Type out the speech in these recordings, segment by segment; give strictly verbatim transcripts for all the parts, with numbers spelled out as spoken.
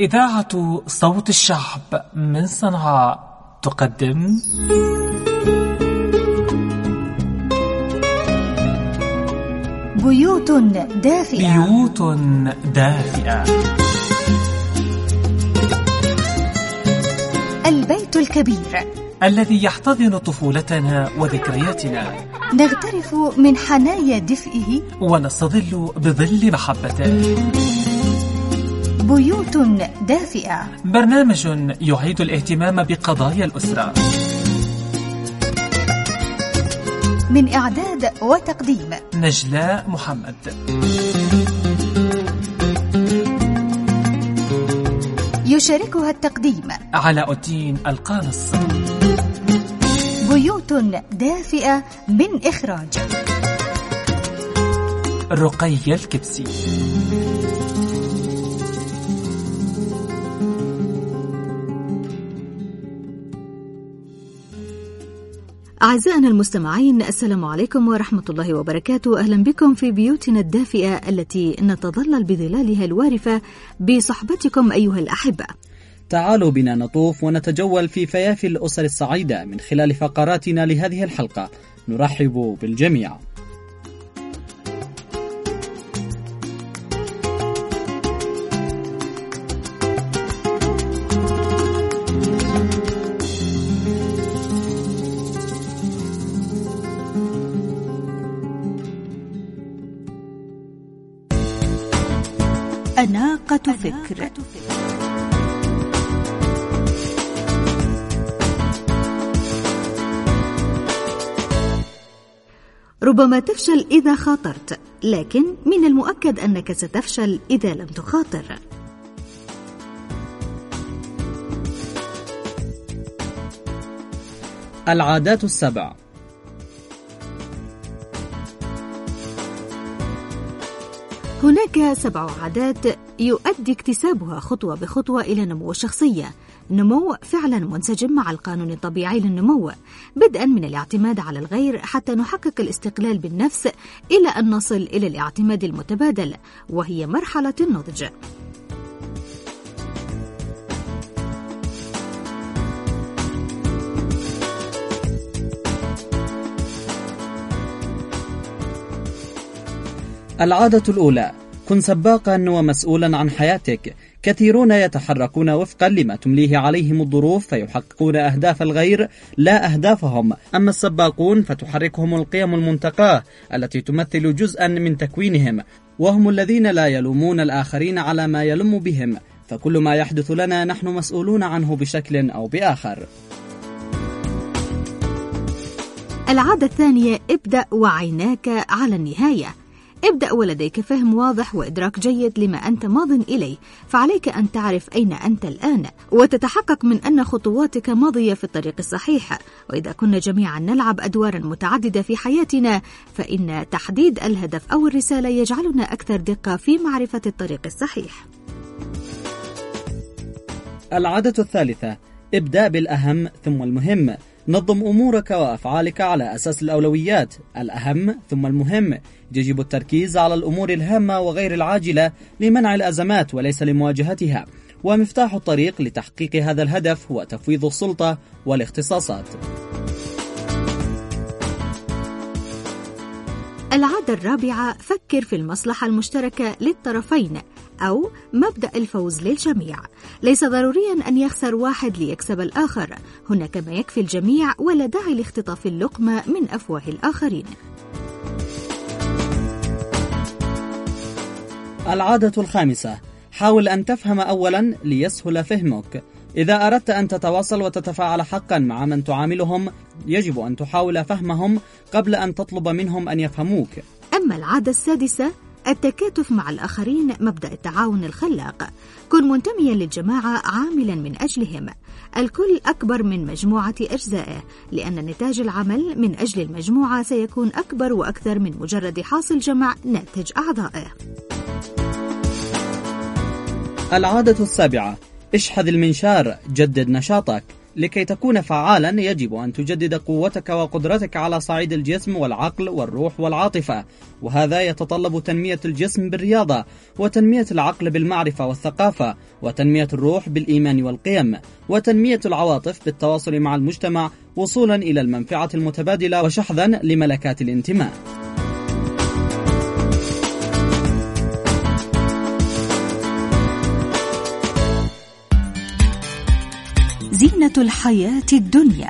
إذاعة صوت الشعب من صنعاء تقدم بيوت دافئة. بيوت دافئة. البيت الكبير الذي يحتضن طفولتنا وذكرياتنا، نغترف من حنايا دفئه ونستظل بظل محبته. بيوت دافئة، برنامج يعيد الاهتمام بقضايا الأسرة. من إعداد وتقديم نجلاء محمد. يشاركها التقديم علاء الدين القانص. بيوت دافئة من إخراج رقية الكبسي. أعزائنا المستمعين، السلام عليكم ورحمة الله وبركاته. أهلا بكم في بيوتنا الدافئة التي نتظلل بظلالها الوارفة بصحبتكم أيها الأحبة. تعالوا بنا نطوف ونتجول في فيافي الأسر السعيدة من خلال فقراتنا لهذه الحلقة. نرحب بالجميع. أناقة فكر. ربما تفشل إذا خاطرت، لكن من المؤكد أنك ستفشل إذا لم تخاطر. العادات السبع. هناك سبع عادات يؤدي اكتسابها خطوة بخطوة إلى نمو الشخصية، نمو فعلا منسجم مع القانون الطبيعي للنمو، بدءا من الاعتماد على الغير حتى نحقق الاستقلال بالنفس، إلى أن نصل إلى الاعتماد المتبادل وهي مرحلة النضج. العادة الأولى: كن سباقا ومسؤولا عن حياتك. كثيرون يتحركون وفقا لما تمليه عليهم الظروف فيحققون أهداف الغير لا أهدافهم، أما السباقون فتحركهم القيم المنتقاة التي تمثل جزءا من تكوينهم، وهم الذين لا يلومون الآخرين على ما يلم بهم، فكل ما يحدث لنا نحن مسؤولون عنه بشكل أو بآخر. العادة الثانية: ابدأ وعيناك على النهاية. ابدأ ولديك فهم واضح وإدراك جيد لما أنت ماض إليه، فعليك أن تعرف أين أنت الآن وتتحقق من أن خطواتك ماضية في الطريق الصحيح. وإذا كنا جميعا نلعب أدوارا متعددة في حياتنا، فإن تحديد الهدف أو الرسالة يجعلنا أكثر دقة في معرفة الطريق الصحيح. العادة الثالثة: ابدأ بالأهم ثم المهم. نظم أمورك وأفعالك على أساس الأولويات، الأهم ثم المهم. يجب التركيز على الأمور الهامة وغير العاجلة لمنع الأزمات وليس لمواجهتها، ومفتاح الطريق لتحقيق هذا الهدف هو تفويض السلطة والاختصاصات. العادة الرابعة: فكر في المصلحة المشتركة للطرفين، أو مبدأ الفوز للجميع. ليس ضروريا أن يخسر واحد ليكسب الآخر، هناك ما يكفي الجميع ولا داعي لاختطاف اللقمة من أفواه الآخرين. العادة الخامسة: حاول أن تفهم أولا ليسهل فهمك. إذا أردت أن تتواصل وتتفاعل حقا مع من تعاملهم، يجب أن تحاول فهمهم قبل أن تطلب منهم أن يفهموك. أما العادة السادسة: التكاتف مع الآخرين، مبدأ التعاون الخلاق. كن منتميا للجماعة عاملا من أجلهم، الكل أكبر من مجموعة أجزائه، لأن نتاج العمل من أجل المجموعة سيكون أكبر وأكثر من مجرد حاصل جمع ناتج أعضائه. العادة السابعة: اشحذ المنشار، جدد نشاطك. لكي تكون فعالا يجب أن تجدد قوتك وقدرتك على صعيد الجسم والعقل والروح والعاطفة، وهذا يتطلب تنمية الجسم بالرياضة، وتنمية العقل بالمعرفة والثقافة، وتنمية الروح بالإيمان والقيم، وتنمية العواطف بالتواصل مع المجتمع وصولا إلى المنفعة المتبادلة وشحذا لملكات الانتماء. زينة الحياة الدنيا.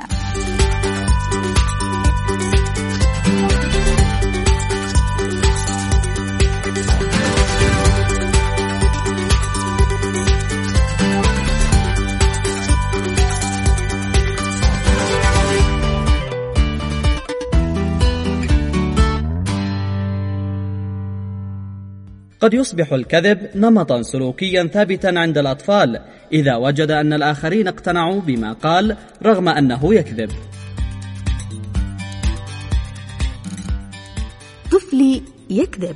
قد يصبح الكذب نمطا سلوكيا ثابتا عند الأطفال إذا وجد أن الآخرين اقتنعوا بما قال رغم أنه يكذب. طفلي يكذب.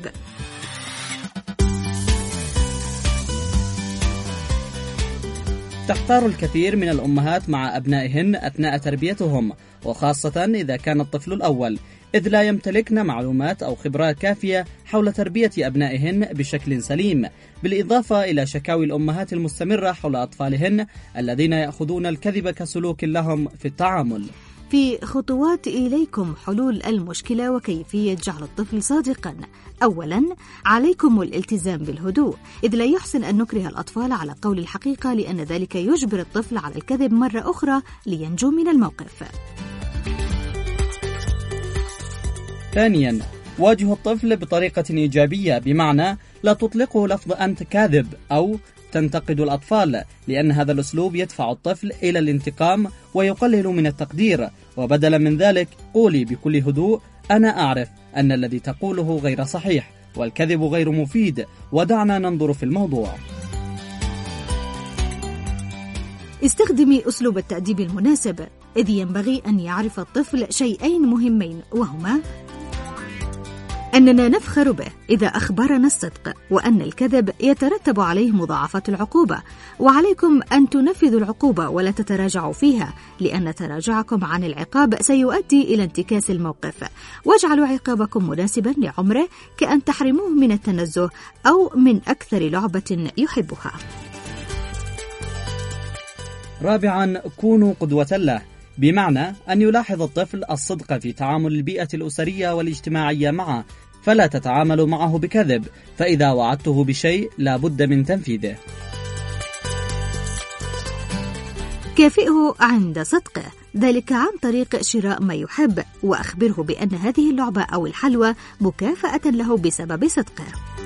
تحتار الكثير من الأمهات مع أبنائهن أثناء تربيتهم، وخاصة إذا كان الطفل الأول، إذ لا يمتلكن معلومات أو خبرات كافية حول تربية أبنائهن بشكل سليم، بالإضافة إلى شكاوي الأمهات المستمرة حول أطفالهن الذين يأخذون الكذب كسلوك لهم في التعامل. في خطوات إليكم حلول المشكلة وكيفية جعل الطفل صادقا. أولا، عليكم الالتزام بالهدوء، إذ لا يحسن أن نكره الأطفال على قول الحقيقة، لأن ذلك يجبر الطفل على الكذب مرة أخرى لينجو من الموقف. ثانيا، واجه الطفل بطريقة إيجابية، بمعنى لا تطلقه لفظ أنت كاذب أو تنتقد الأطفال، لأن هذا الأسلوب يدفع الطفل إلى الانتقام ويقلل من التقدير، وبدلا من ذلك قولي بكل هدوء أنا أعرف أن الذي تقوله غير صحيح والكذب غير مفيد، ودعنا ننظر في الموضوع. استخدمي أسلوب التأديب المناسب، إذ ينبغي أن يعرف الطفل شيئين مهمين، وهما أننا نفخر به إذا أخبرنا الصدق، وأن الكذب يترتب عليه مضاعفات العقوبة، وعليكم أن تنفذوا العقوبة ولا تتراجعوا فيها، لأن تراجعكم عن العقاب سيؤدي إلى انتكاس الموقف. واجعلوا عقابكم مناسبا لعمره، كأن تحرموه من التنزه أو من أكثر لعبة يحبها. رابعا، كونوا قدوة له، بمعنى أن يلاحظ الطفل الصدق في تعامل البيئة الأسرية والاجتماعية معه، فلا تتعاملوا معه بكذب، فإذا وعدته بشيء لا بد من تنفيذه. كافئه عند صدقه، ذلك عن طريق شراء ما يحب، وأخبره بأن هذه اللعبة أو الحلوى مكافأة له بسبب صدقه.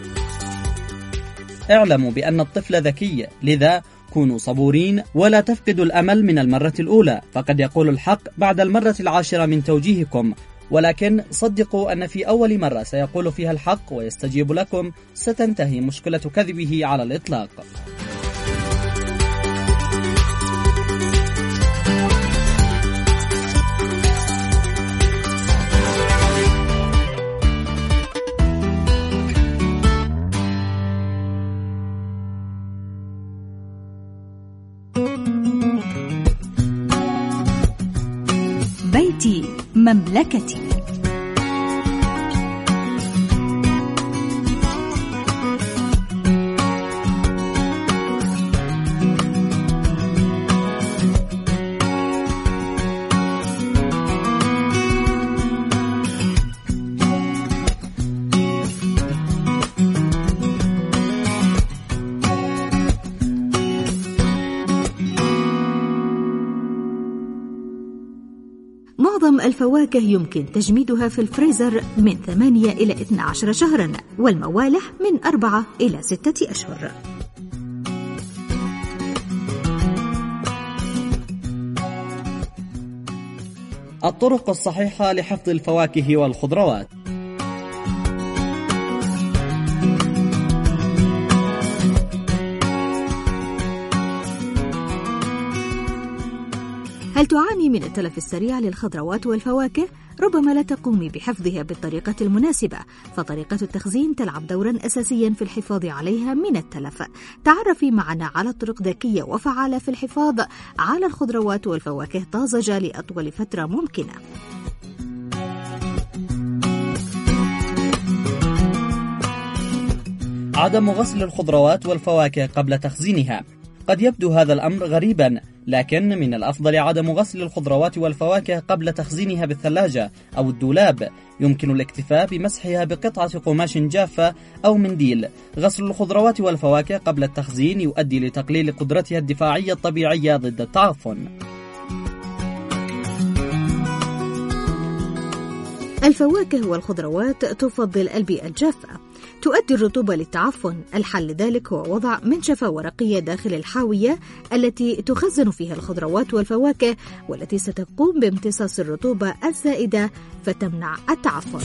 اعلموا بأن الطفل ذكي، لذا كونوا صبورين ولا تفقدوا الأمل من المرة الأولى، فقد يقول الحق بعد المرة العاشرة من توجيهكم، ولكن صدقوا أن في أول مرة سيقول فيها الحق ويستجيب لكم ستنتهي مشكلة كذبه على الإطلاق. بيتي مملكتي. معظم الفواكه يمكن تجميدها في الفريزر من ثمانية إلى اثني عشر شهرا، والموالح من أربعة إلى ستة أشهر. الطرق الصحيحة لحفظ الفواكه والخضروات. هل تعاني من التلف السريع للخضروات والفواكه؟ ربما لا تقومي بحفظها بالطريقة المناسبة، فطريقة التخزين تلعب دورا أساسيا في الحفاظ عليها من التلف. تعرفي معنا على طرق ذكية وفعالة في الحفاظ على الخضروات والفواكه طازجة لأطول فترة ممكنة. عدم غسل الخضروات والفواكه قبل تخزينها. قد يبدو هذا الأمر غريبا، لكن من الأفضل عدم غسل الخضروات والفواكه قبل تخزينها بالثلاجة أو الدولاب. يمكن الاكتفاء بمسحها بقطعة قماش جافة أو منديل. غسل الخضروات والفواكه قبل التخزين يؤدي لتقليل قدرتها الدفاعية الطبيعية ضد التعفن. الفواكه والخضروات تفضل البيئة الجافة، تؤدي الرطوبة للتعفن. الحل لذلك هو وضع منشفة ورقية داخل الحاوية التي تخزن فيها الخضروات والفواكه، والتي ستقوم بامتصاص الرطوبة الزائدة فتمنع التعفن.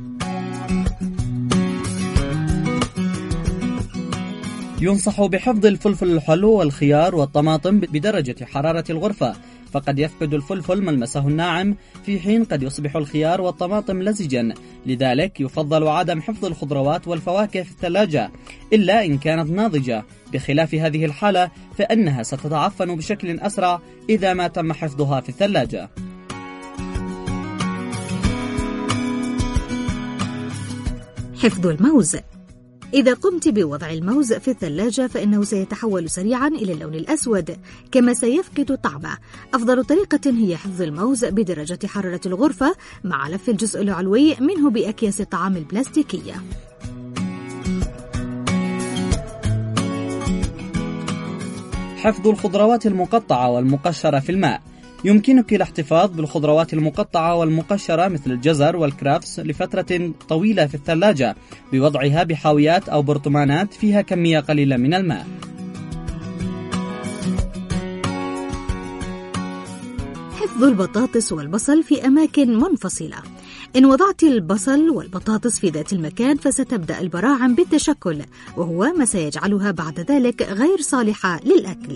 ينصح بحفظ الفلفل الحلو والخيار والطماطم بدرجة حرارة الغرفة، فقد يفقد الفلفل ملمسه الناعم في حين قد يصبح الخيار والطماطم لزجا. لذلك يفضل عدم حفظ الخضروات والفواكه في الثلاجة إلا إن كانت ناضجة. بخلاف هذه الحالة فإنها ستتعفن بشكل أسرع إذا ما تم حفظها في الثلاجة. حفظ الموز. إذا قمت بوضع الموز في الثلاجة فإنه سيتحول سريعا إلى اللون الأسود، كما سيفقد طعمه. أفضل طريقة هي حفظ الموز بدرجة حرارة الغرفة مع لف الجزء العلوي منه بأكياس الطعام البلاستيكية. حفظ الخضروات المقطعة والمقشرة في الماء. يمكنك الاحتفاظ بالخضروات المقطعة والمقشرة مثل الجزر والكرفس لفترة طويلة في الثلاجة بوضعها بحاويات أو برطمانات فيها كمية قليلة من الماء. حفظ البطاطس والبصل في أماكن منفصلة. إن وضعت البصل والبطاطس في ذات المكان فستبدأ البراعم بالتشكل، وهو ما سيجعلها بعد ذلك غير صالحة للأكل.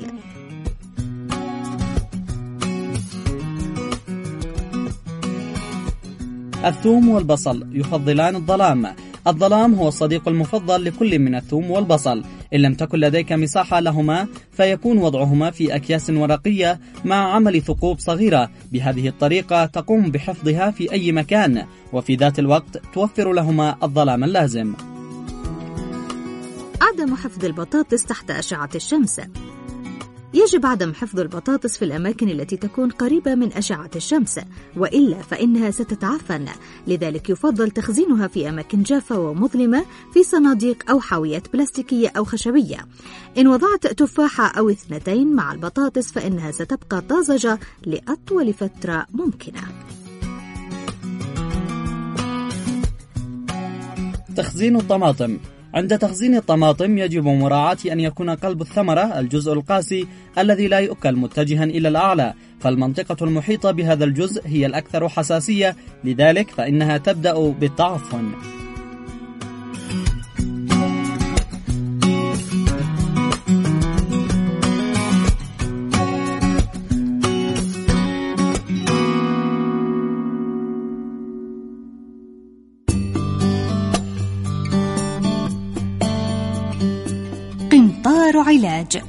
الثوم والبصل يفضلان الظلام. الظلام هو الصديق المفضل لكل من الثوم والبصل. إن لم تكن لديك مساحة لهما فيكون وضعهما في أكياس ورقية مع عمل ثقوب صغيرة. بهذه الطريقة تقوم بحفظها في أي مكان، وفي ذات الوقت توفر لهما الظلام اللازم. عدم حفظ البطاطس تحت أشعة الشمس. يجب عدم حفظ البطاطس في الأماكن التي تكون قريبة من أشعة الشمس، وإلا فإنها ستتعفن. لذلك يفضل تخزينها في أماكن جافة ومظلمة في صناديق أو حاويات بلاستيكية أو خشبية. إن وضعت تفاحة أو اثنتين مع البطاطس فإنها ستبقى طازجة لأطول فترة ممكنة. تخزين الطماطم. عند تخزين الطماطم يجب مراعاة أن يكون قلب الثمرة الجزء القاسي الذي لا يؤكل متجها إلى الأعلى، فالمنطقة المحيطة بهذا الجزء هي الأكثر حساسية، لذلك فإنها تبدأ بالتعفن. قنطار علاج.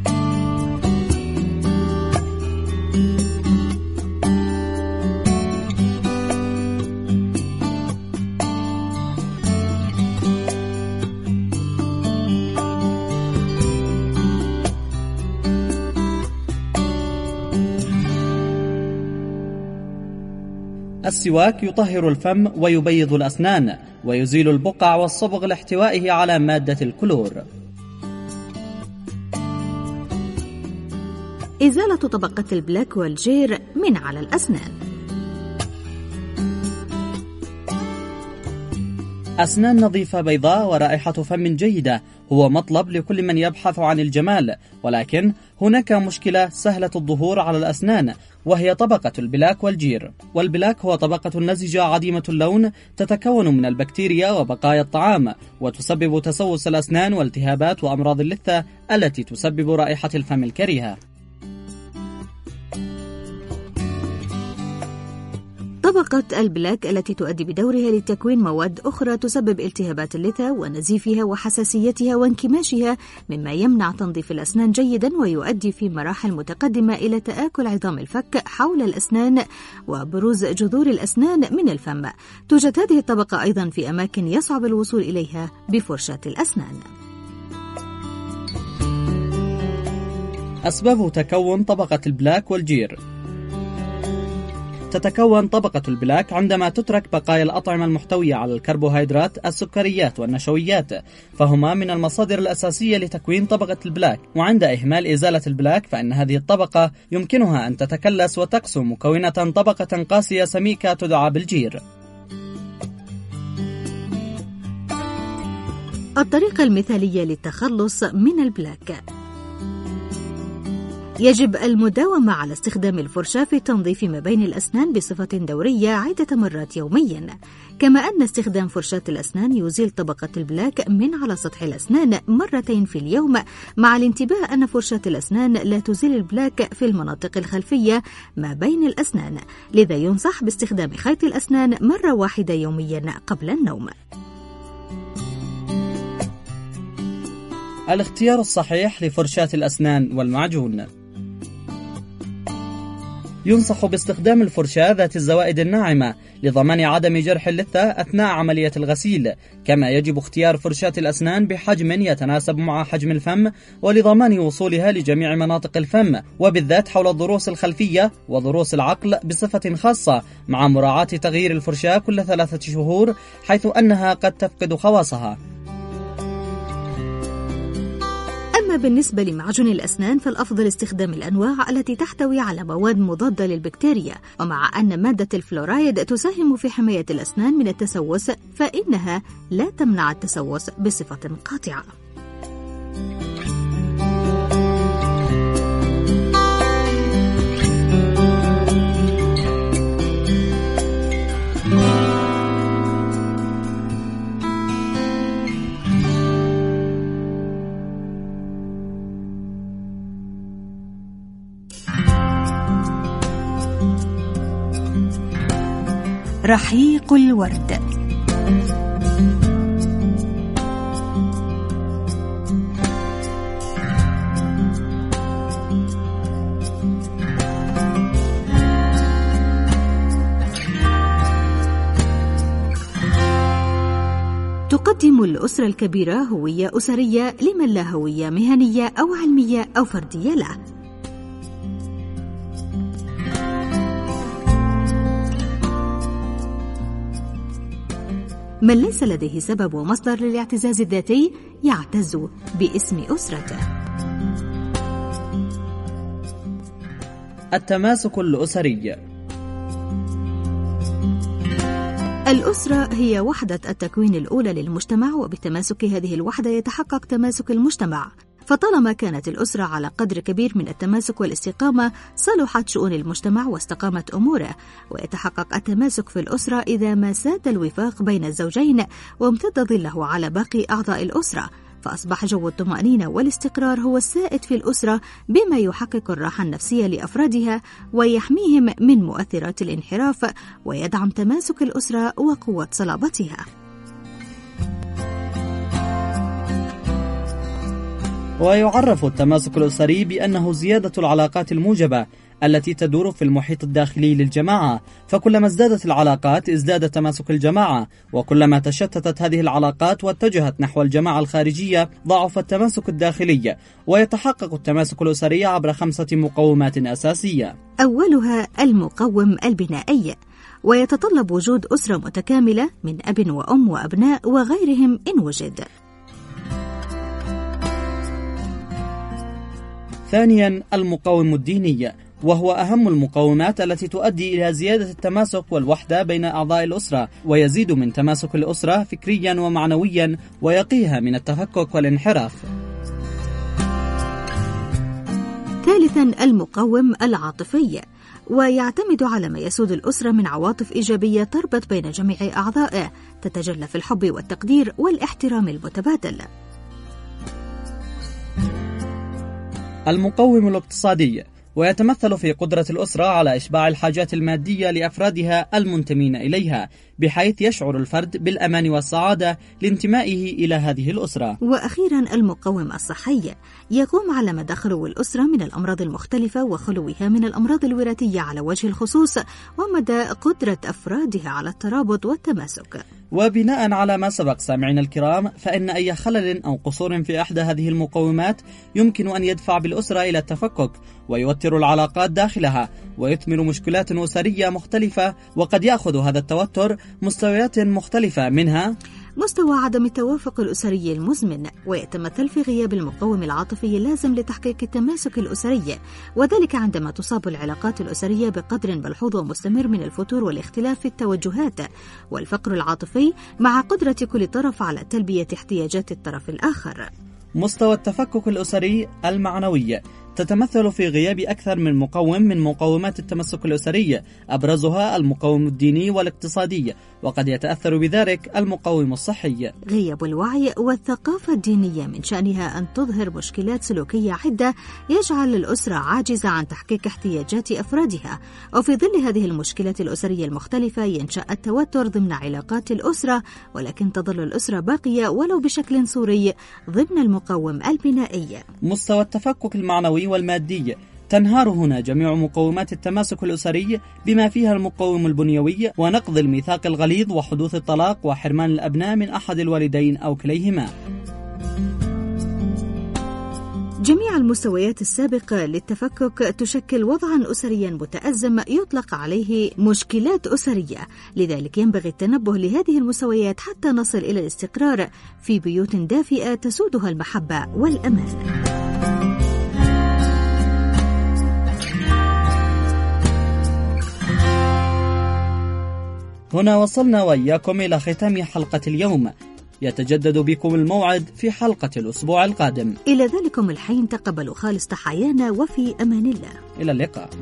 السواك يطهر الفم ويبيض الأسنان ويزيل البقع والصبغ لاحتوائه على مادة الكلور. إزالة طبقة البلاك والجير من على الأسنان. أسنان نظيفة بيضاء ورائحة فم جيدة هو مطلب لكل من يبحث عن الجمال، ولكن هناك مشكلة سهلة الظهور على الأسنان، وهي طبقة البلاك والجير. والبلاك هو طبقة نزجة عديمة اللون تتكون من البكتيريا وبقايا الطعام، وتسبب تسوس الأسنان والتهابات وأمراض اللثة التي تسبب رائحة الفم الكريهة. طبقة البلاك التي تؤدي بدورها لتكوين مواد أخرى تسبب التهابات اللثة ونزيفها وحساسيتها وانكماشها، مما يمنع تنظيف الأسنان جيدا ويؤدي في مراحل متقدمة إلى تآكل عظام الفك حول الأسنان وبروز جذور الأسنان من الفم. توجد هذه الطبقة أيضا في أماكن يصعب الوصول إليها بفرشاة الأسنان. أسباب تكون طبقة البلاك والجير. تتكون طبقة البلاك عندما تترك بقايا الأطعمة المحتوية على الكربوهيدرات، السكريات والنشويات، فهما من المصادر الأساسية لتكوين طبقة البلاك. وعند إهمال إزالة البلاك فإن هذه الطبقة يمكنها أن تتكلس وتكسو مكونة طبقة قاسية سميكة تدعى بالجير. الطريقة المثالية للتخلص من البلاك: يجب المداومة على استخدام الفرشاة في التنظيف ما بين الأسنان بصفة دورية عدة مرات يوميا، كما أن استخدام فرشاة الأسنان يزيل طبقة البلاك من على سطح الأسنان مرتين في اليوم، مع الانتباه أن فرشاة الأسنان لا تزيل البلاك في المناطق الخلفية ما بين الأسنان، لذا ينصح باستخدام خيط الأسنان مرة واحدة يوميا قبل النوم. الاختيار الصحيح لفرشاة الأسنان والمعجون. ينصح باستخدام الفرشاة ذات الزوائد الناعمة لضمان عدم جرح اللثة أثناء عملية الغسيل، كما يجب اختيار فرشاة الأسنان بحجم يتناسب مع حجم الفم ولضمان وصولها لجميع مناطق الفم، وبالذات حول الضروس الخلفية وضروس العقل بصفة خاصة، مع مراعاة تغيير الفرشاة كل ثلاثة شهور حيث أنها قد تفقد خواصها. أما بالنسبة لمعجون الأسنان فالأفضل استخدام الأنواع التي تحتوي على مواد مضادة للبكتيريا، ومع أن مادة الفلورايد تساهم في حماية الأسنان من التسوس فإنها لا تمنع التسوس بصفة قاطعة. رحيق الورد. تقدم الأسرة الكبيرة هوية أسرية لمن لا هوية مهنية أو علمية أو فردية له. من ليس لديه سبب ومصدر للاعتزاز الذاتي يعتز باسم أسرته. التماسك الأسري. الأسرة هي وحدة التكوين الأولى للمجتمع، وبتماسك هذه الوحدة يتحقق تماسك المجتمع، فطالما كانت الأسرة على قدر كبير من التماسك والاستقامة صلحت شؤون المجتمع واستقامت أموره. ويتحقق التماسك في الأسرة إذا ما ساد الوفاق بين الزوجين وامتد ظله على باقي أعضاء الأسرة، فأصبح جو الطمأنينة والاستقرار هو السائد في الأسرة، بما يحقق الراحة النفسية لأفرادها ويحميهم من مؤثرات الانحراف ويدعم تماسك الأسرة وقوة صلابتها. ويعرف التماسك الأسري بأنه زيادة العلاقات الموجبة التي تدور في المحيط الداخلي للجماعة، فكلما ازدادت العلاقات ازداد تماسك الجماعة، وكلما تشتتت هذه العلاقات واتجهت نحو الجماعة الخارجية ضعف التماسك الداخلي. ويتحقق التماسك الأسري عبر خمسة مقومات أساسية. أولها المقوم البنائي، ويتطلب وجود أسرة متكاملة من أب وأم وأبناء وغيرهم إن وجد. ثانيا المقوم الديني، وهو أهم المقومات التي تؤدي إلى زيادة التماسك والوحدة بين أعضاء الأسرة، ويزيد من تماسك الأسرة فكريا ومعنويا ويقيها من التفكك والانحراف. ثالثا المقوم العاطفي، ويعتمد على ما يسود الأسرة من عواطف إيجابية تربط بين جميع أعضائه، تتجلى في الحب والتقدير والاحترام المتبادل. المقوم الاقتصادي، ويتمثل في قدرة الأسرة على إشباع الحاجات المادية لأفرادها المنتمين إليها، بحيث يشعر الفرد بالأمان والسعادة لانتمائه إلى هذه الأسرة. وأخيرا المقوم الصحي يقوم على مدى خلو الأسرة من الأمراض المختلفة وخلوها من الأمراض الوراثية على وجه الخصوص، ومدى قدرة أفرادها على الترابط والتماسك. وبناء على ما سبق سامعنا الكرام، فإن أي خلل أو قصور في إحدى هذه المقومات يمكن أن يدفع بالأسرة إلى التفكك ويوتر العلاقات داخلها ويثمر مشكلات أسرية مختلفة، وقد يأخذ هذا التوتر مستويات مختلفة، منها مستوى عدم التوافق الأسري المزمن، ويتمثل في غياب المقوم العاطفي اللازم لتحقيق التماسك الأسري، وذلك عندما تصاب العلاقات الأسرية بقدر ملحوظ ومستمر من الفتور والاختلاف في التوجهات والفقر العاطفي مع قدرة كل طرف على تلبية احتياجات الطرف الآخر. مستوى التفكك الأسري المعنوي تتمثل في غياب أكثر من مقوم من مقومات التمسك الأسري، أبرزها المقوم الديني والاقتصادي، وقد يتأثر بذلك المقوم الصحي. غياب الوعي والثقافة الدينية من شأنها أن تظهر مشكلات سلوكية عدة يجعل الأسرة عاجزة عن تحقيق احتياجات أفرادها، وفي ظل هذه المشكلات الأسرية المختلفة ينشأ التوتر ضمن علاقات الأسرة، ولكن تظل الأسرة باقية ولو بشكل صوري ضمن المقوم البنائي. مستوى التفكك المعنوي والمادي تنهار هنا جميع مقومات التماسك الأسري بما فيها المقوم البنيوي ونقض الميثاق الغليظ وحدوث الطلاق وحرمان الأبناء من أحد الوالدين أو كليهما. جميع المستويات السابقة للتفكك تشكل وضعا أسريا متأزم يطلق عليه مشكلات أسرية، لذلك ينبغي التنبه لهذه المستويات حتى نصل إلى الاستقرار في بيوت دافئة تسودها المحبة والأمان. هنا وصلنا وإياكم إلى ختام حلقة اليوم، يتجدد بكم الموعد في حلقة الأسبوع القادم. إلى ذلكم الحين تقبلوا خالص تحايانا وفي أمان الله. إلى اللقاء.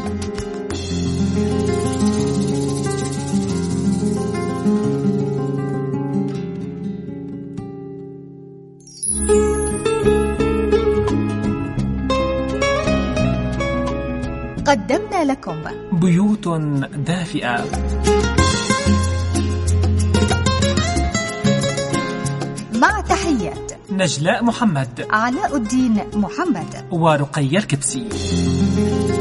قدمنا لكم بيوت دافئة مع تحيات نجلاء محمد، علاء الدين محمد ورقية الكبسي.